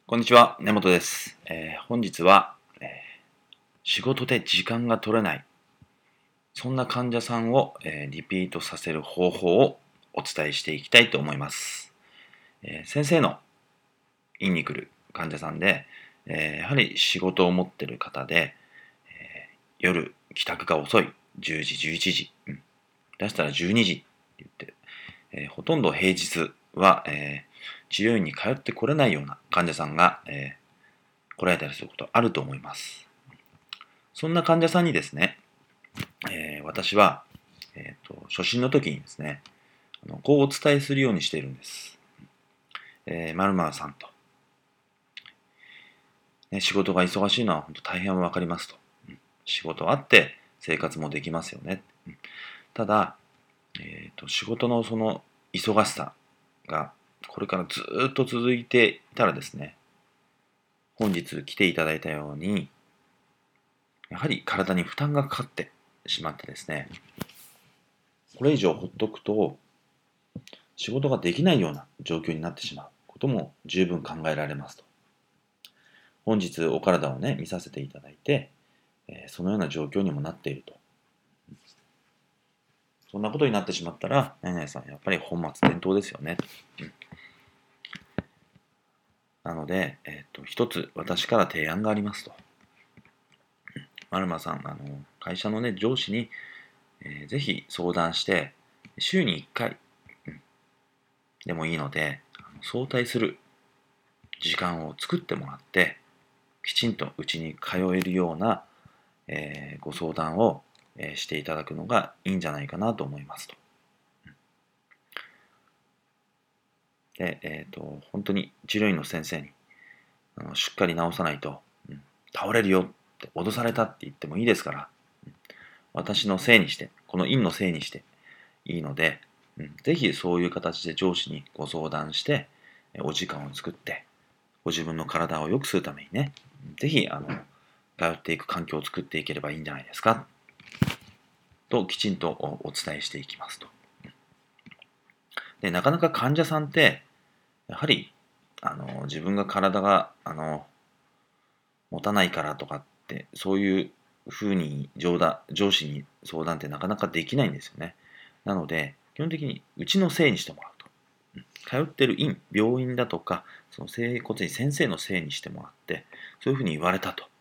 こんにちは、根本です。本日は、仕事で時間が取れない、そんな患者さんを、リピートさせる方法をお伝えしていきたいと思います。先生の院に来る患者さんで、やはり仕事を持っている方で、夜帰宅が遅い、10時、11時、出したら12時って言って、ほとんど平日は、治療院に通ってこれないような患者さんが、来られたりすることあると思います。そんな患者さんにですね、私は、初診の時にですね、こうお伝えするようにしているんです。〇〇さんと、仕事が忙しいのは本当大変わかりますと。仕事あって生活もできますよね。ただ、仕事のその忙しさがこれからずっと続いていたらですね、本日来ていただいたように、やはり体に負担がかかってしまってですね、これ以上ほっとくと仕事ができないような状況になってしまうことも十分考えられますと。本日お体をね、見させていただいて、そのような状況にもなっていると。そんなことになってしまったら、何々さん、やっぱり本末転倒ですよね。なので、一つ私から提案がありますと。丸間さん、会社のね、上司に、ぜひ相談して、週に1回、でもいいので、早退する時間を作ってもらって、きちんとうちに通えるような、ご相談を、していただくのがいいんじゃないかなと思いますと。で、本当に治療院の先生にしっかり治さないと、倒れるよって脅されたって言ってもいいですから、私のせいにして、この院のせいにしていいので、ぜひそういう形で上司にご相談して、お時間を作って、ご自分の体を良くするためにね、ぜひ、通っていく環境を作っていければいいんじゃないですか、ときちんとお伝えしていきますと。で、なかなか患者さんって、やはり、自分が体が、持たないからとかって、そういうふうに上司に相談ってなかなかできないんですよね。なので、基本的にうちのせいにしてもらうと。通ってる院、病院だとか、その整骨院先生のせいにしてもらって、そういうふうに言われたと。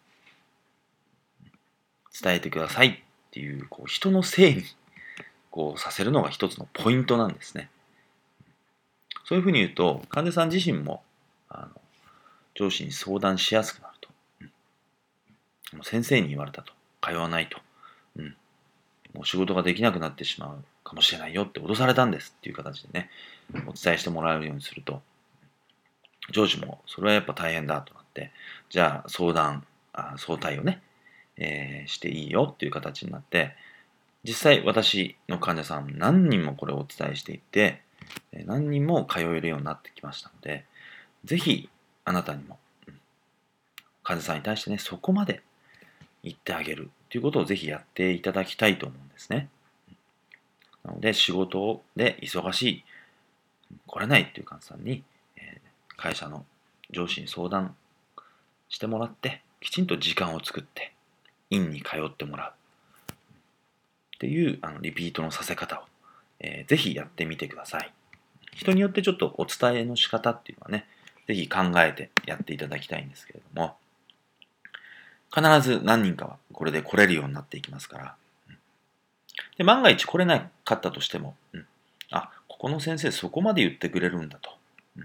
伝えてくださいっていう、人のせいにさせるのが一つのポイントなんですね。そういうふうに言うと、患者さん自身も、上司に相談しやすくなると。先生に言われたと。通わないと。もう仕事ができなくなってしまうかもしれないよって脅されたんですっていう形でね、お伝えしてもらえるようにすると、上司もそれはやっぱ大変だとなって、じゃあ相対をね、していいよっていう形になって、実際私の患者さん何人もこれをお伝えしていて、何人も通えるようになってきましたので、ぜひあなたにも、患者さんに対してね、そこまで言ってあげるということをぜひやっていただきたいと思うんですね。なので仕事で忙しい、来れないっていう患者さんに、会社の上司に相談してもらって、きちんと時間を作って、院に通ってもらうっていうリピートのさせ方を、ぜひやってみてください。人によってちょっとお伝えの仕方っていうのはね、ぜひ考えてやっていただきたいんですけれども、必ず何人かはこれで来れるようになっていきますから、で万が一来れなかったとしても、ここの先生そこまで言ってくれるんだと。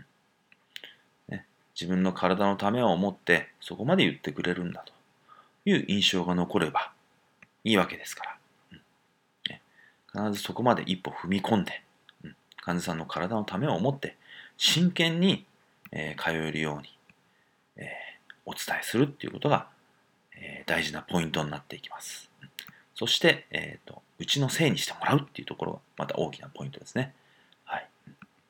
自分の体のためを思ってそこまで言ってくれるんだという印象が残ればいいわけですから、必ずそこまで一歩踏み込んで、患者さんの体のためを思って真剣に、通えるように、お伝えするっていうことが、大事なポイントになっていきます。そして、うちのせいにしてもらうっていうところがまた大きなポイントですね。はい。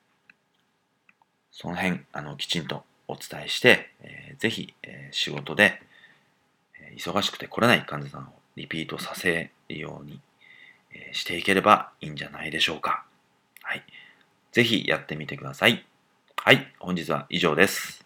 その辺、きちんとお伝えして、ぜひ、仕事で、忙しくて来れない患者さんをリピートさせるように、していければいいんじゃないでしょうか。はい。ぜひやってみてください。はい。本日は以上です。